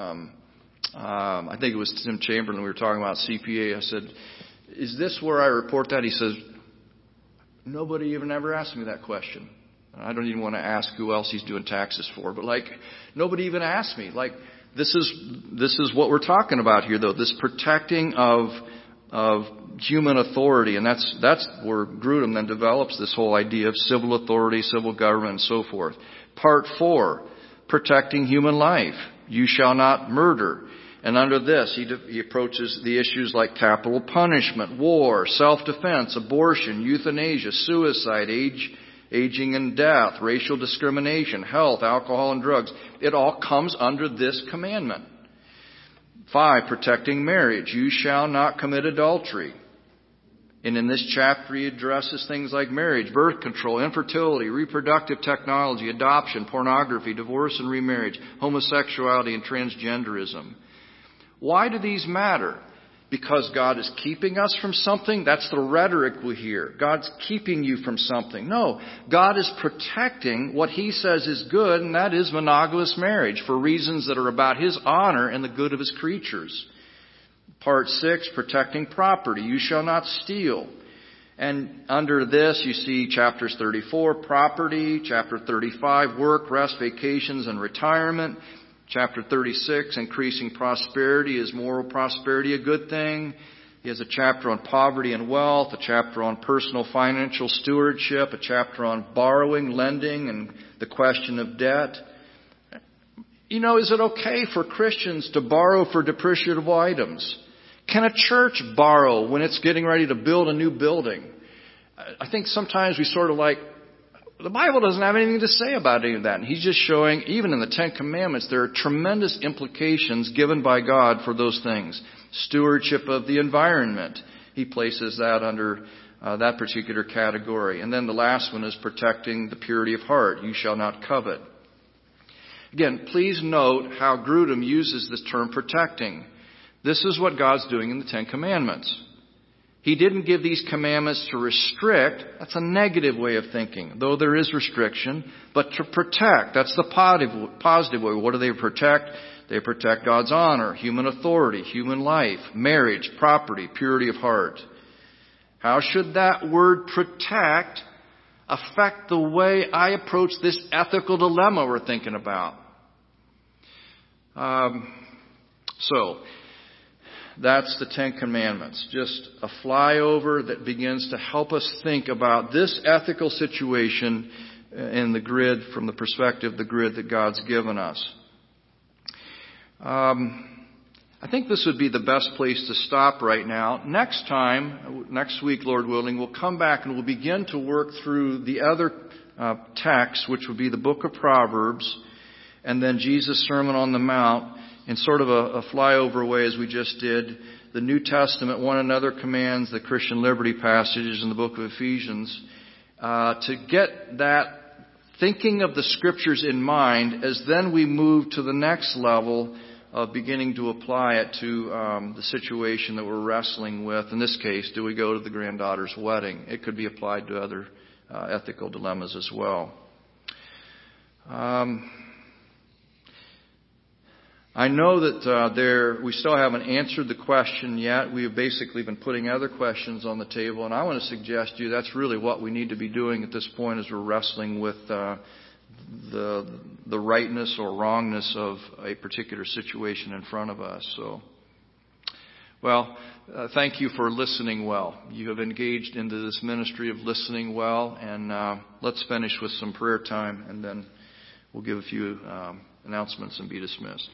I think it was Tim Chamberlain, we were talking about CPA. I said, is this where I report that? He says, nobody even ever asked me that question. I don't even want to ask who else he's doing taxes for, but nobody even asked me. This is what we're talking about here, though. This protecting of human authority, and that's where Grudem then develops this whole idea of civil authority, civil government, and so forth. Part 4, protecting human life. You shall not murder. And under this, he approaches the issues like capital punishment, war, self-defense, abortion, euthanasia, suicide, aging and death, racial discrimination, health, alcohol, and drugs. It all comes under this commandment. 5, protecting marriage. You shall not commit adultery. And in this chapter, he addresses things like marriage, birth control, infertility, reproductive technology, adoption, pornography, divorce and remarriage, homosexuality, and transgenderism. Why do these matter? Because God is keeping us from something? That's the rhetoric we hear. God's keeping you from something. No, God is protecting what He says is good, and that is monogamous marriage for reasons that are about His honor and the good of His creatures. Part 6, protecting property. You shall not steal. And under this, you see chapters 34, property, chapter 35, work, rest, vacations, and retirement. Chapter 36, increasing prosperity. Is moral prosperity a good thing? He has a chapter on poverty and wealth, a chapter on personal financial stewardship, a chapter on borrowing, lending, and the question of debt. Is it okay for Christians to borrow for depreciable items? Can a church borrow when it's getting ready to build a new building? I think sometimes we sort of the Bible doesn't have anything to say about any of that. And he's just showing, even in the Ten Commandments, there are tremendous implications given by God for those things. Stewardship of the environment. He places that under that particular category. And then the last one is protecting the purity of heart. You shall not covet. Again, please note how Grudem uses this term protecting. This is what God's doing in the Ten Commandments. He didn't give these commandments to restrict. That's a negative way of thinking, though there is restriction. But to protect, that's the positive way. What do they protect? They protect God's honor, human authority, human life, marriage, property, purity of heart. How should that word protect affect the way I approach this ethical dilemma we're thinking about? That's the Ten Commandments. Just a flyover that begins to help us think about this ethical situation in the grid, from the perspective of the grid that God's given us. I think this would be the best place to stop right now. Next week, Lord willing, we'll come back and we'll begin to work through the other text, which would be the book of Proverbs, and then Jesus' Sermon on the Mount. In sort of a flyover way, as we just did, the New Testament, one another commands, the Christian liberty passages in the book of Ephesians, to get that thinking of the Scriptures in mind as then we move to the next level of beginning to apply it to the situation that we're wrestling with. In this case, do we go to the granddaughter's wedding? It could be applied to other ethical dilemmas as well. I know that we still haven't answered the question yet. We have basically been putting other questions on the table, and I want to suggest to you that's really what we need to be doing at this point as we're wrestling with the rightness or wrongness of a particular situation in front of us. So, thank you for listening well. You have engaged into this ministry of listening well, and let's finish with some prayer time, and then we'll give a few announcements and be dismissed.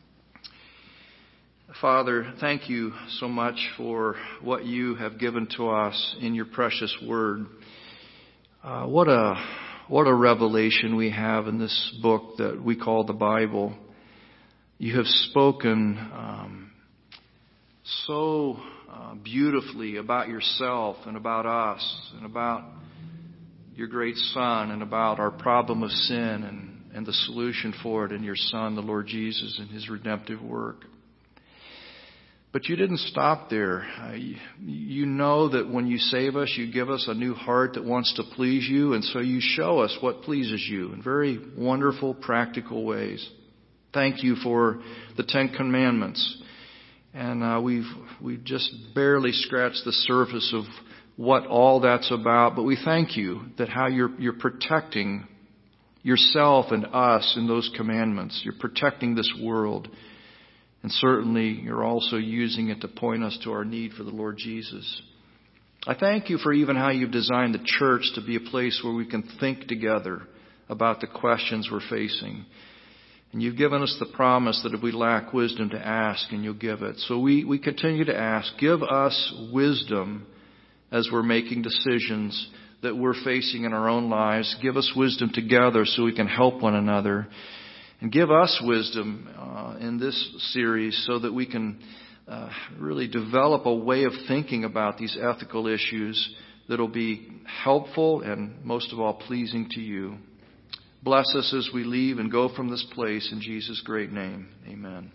Father, thank you so much for what you have given to us in your precious word. What a revelation we have in this book that we call the Bible. You have spoken so beautifully about yourself and about us and about your great Son and about our problem of sin and the solution for it in your Son, the Lord Jesus, and His redemptive work. But you didn't stop there. You know that when you save us, you give us a new heart that wants to please you, and so you show us what pleases you in very wonderful, practical ways. Thank you for the Ten Commandments. And we've just barely scratched the surface of what all that's about, but we thank you that how you're protecting yourself and us in those commandments. You're protecting this world. And certainly you're also using it to point us to our need for the Lord Jesus. I thank you for even how you've designed the church to be a place where we can think together about the questions we're facing. And you've given us the promise that if we lack wisdom to ask, and you'll give it. So we continue to ask. Give us wisdom as we're making decisions that we're facing in our own lives. Give us wisdom together so we can help one another. And give us wisdom in this series so that we can really develop a way of thinking about these ethical issues that will be helpful and most of all pleasing to you. Bless us as we leave and go from this place in Jesus' great name. Amen.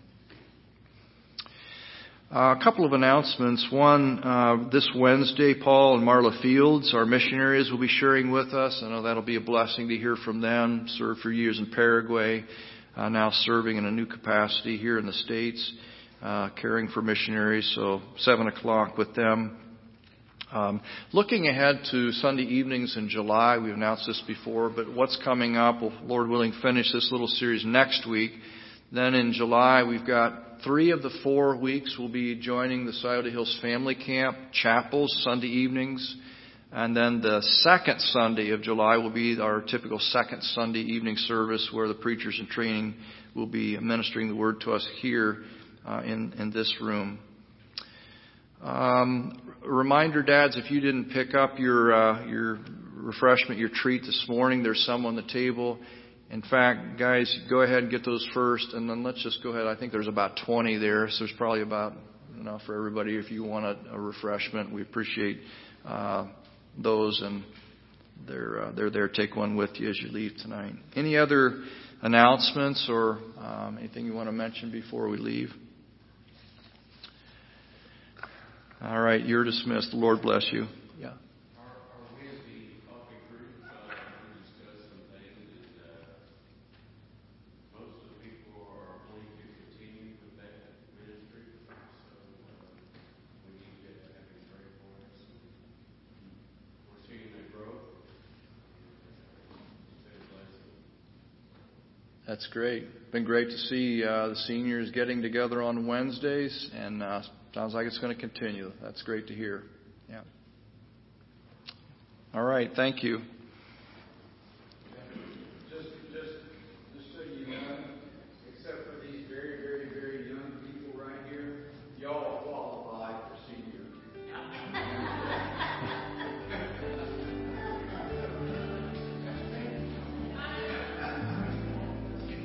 A couple of announcements. One, this Wednesday, Paul and Marla Fields, our missionaries, will be sharing with us. I know that'll be a blessing to hear from them. Served for years in Paraguay, now serving in a new capacity here in the States, caring for missionaries. So 7 o'clock with them. Looking ahead to Sunday evenings in July, we've announced this before, but what's coming up, we'll, Lord willing, finish this little series next week. Then in July, we've got 3 of the 4 weeks we'll be joining the Scioto Hills Family Camp chapels Sunday evenings. And then the second Sunday of July will be our typical second Sunday evening service where the preachers in training will be ministering the word to us here in this room. Reminder, dads, if you didn't pick up your refreshment, your treat this morning, there's some on the table. In fact, guys, go ahead and get those first, and then let's just go ahead. I think there's about 20 there, so there's probably about enough for everybody if you want a refreshment. We appreciate those, and they're there. Take one with you as you leave tonight. Any other announcements or anything you want to mention before we leave? All right, you're dismissed. The Lord bless you. Yeah. Our Wednesday coffee group, we discussed some things that most of the people are going to continue with that ministry. So we need to have him pray for us. We're seeing that growth. It's been a blessing. That's great. Been great to see the seniors getting together on Wednesdays, and sounds like it's going to continue. That's great to hear. Yeah. All right. Thank you.